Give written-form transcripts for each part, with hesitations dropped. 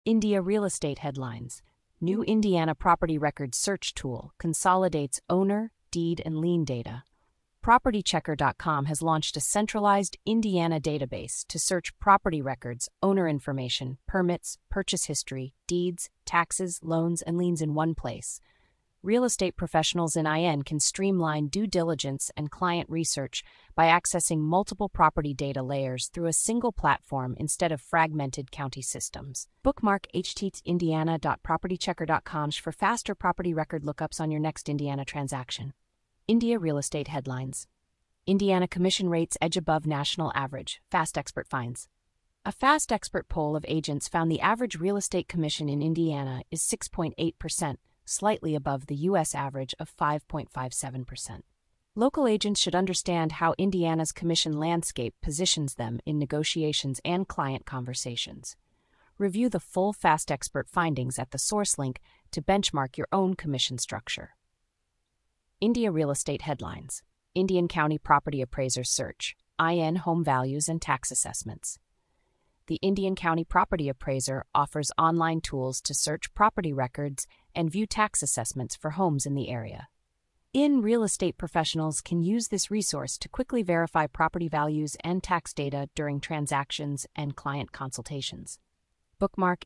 India real estate headlines. New Indiana property records search tool consolidates owner, deed, and lien data. PropertyChecker.com has launched a centralized Indiana database to search property records, owner information, permits, purchase history, deeds, taxes, loans, and liens in one place. Real estate professionals in IN can streamline due diligence and client research by accessing multiple property data layers through a single platform instead of fragmented county systems. Bookmark https://indiana.propertychecker.com for faster property record lookups on your next Indiana transaction. India real estate headlines. Indiana commission rates edge above national average, Fast Expert finds. A Fast Expert poll of agents found the average real estate commission in Indiana is 6.8%. Slightly above the U.S. average of 5.57%. Local agents should understand how Indiana's commission landscape positions them in negotiations and client conversations. Review the full Fast Expert findings at the source link to benchmark your own commission structure. India real estate headlines. Indian County Property Appraiser Search, IN home values and tax assessments. The Indian County Property Appraiser offers online tools to search property records and view tax assessments for homes in the area. Real estate professionals can use this resource to quickly verify property values and tax data during transactions and client consultations. Bookmark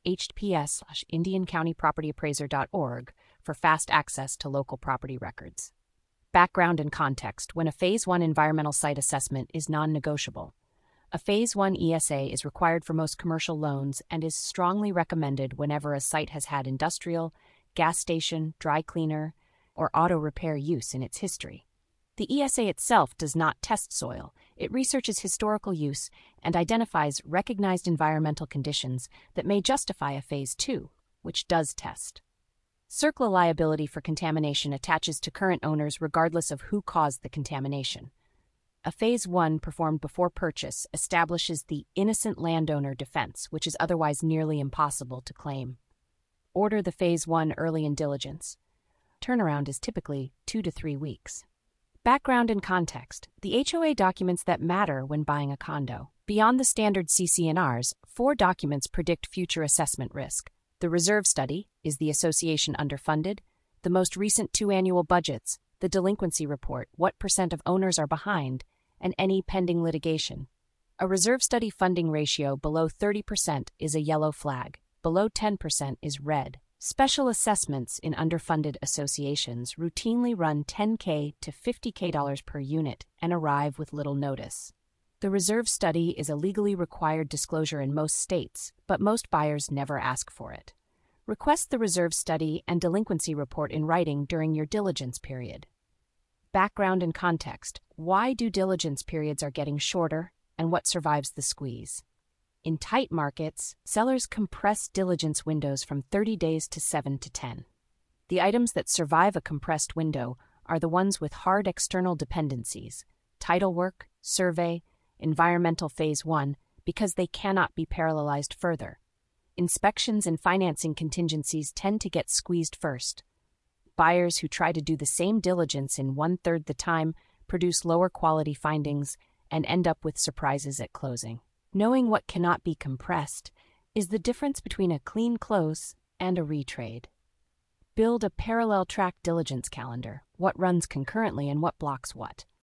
https://indiancountypropertyappraiser.org for fast access to local property records. Background and context when a Phase 1 environmental site assessment is non-negotiable. A Phase 1 ESA is required for most commercial loans and is strongly recommended whenever a site has had industrial, gas station, dry cleaner, or auto repair use in its history. The ESA itself does not test soil. It researches historical use and identifies recognized environmental conditions that may justify a Phase 2, which does test. CERCLA liability for contamination attaches to current owners regardless of who caused the contamination. A Phase 1 performed before purchase establishes the innocent landowner defense, which is otherwise nearly impossible to claim. Order the Phase 1 early in diligence. Turnaround is typically 2 to 3 weeks. Background and context. The HOA documents that matter when buying a condo. Beyond the standard CC&Rs, 4 documents predict future assessment risk. The reserve study, is the association underfunded? The most recent 2 annual budgets, the delinquency report, what % of owners are behind, and any pending litigation. A reserve study funding ratio below 30% is a yellow flag. Below 10% is red. Special assessments in underfunded associations routinely run $10K to $50K per unit and arrive with little notice. The reserve study is a legally required disclosure in most states, but most buyers never ask for it. Request the reserve study and delinquency report in writing during your diligence period. Background and context. Why due diligence periods are getting shorter and what survives the squeeze. In tight markets, sellers compress diligence windows from 30 days to 7 to 10. The items that survive a compressed window are the ones with hard external dependencies, title work, survey, environmental Phase 1, because they cannot be parallelized further. Inspections and financing contingencies tend to get squeezed first. Buyers who try to do the same diligence in 1/3 the time produce lower quality findings and end up with surprises at closing. Knowing what cannot be compressed is the difference between a clean close and a retrade. Build a parallel track diligence calendar, what runs concurrently and what blocks what.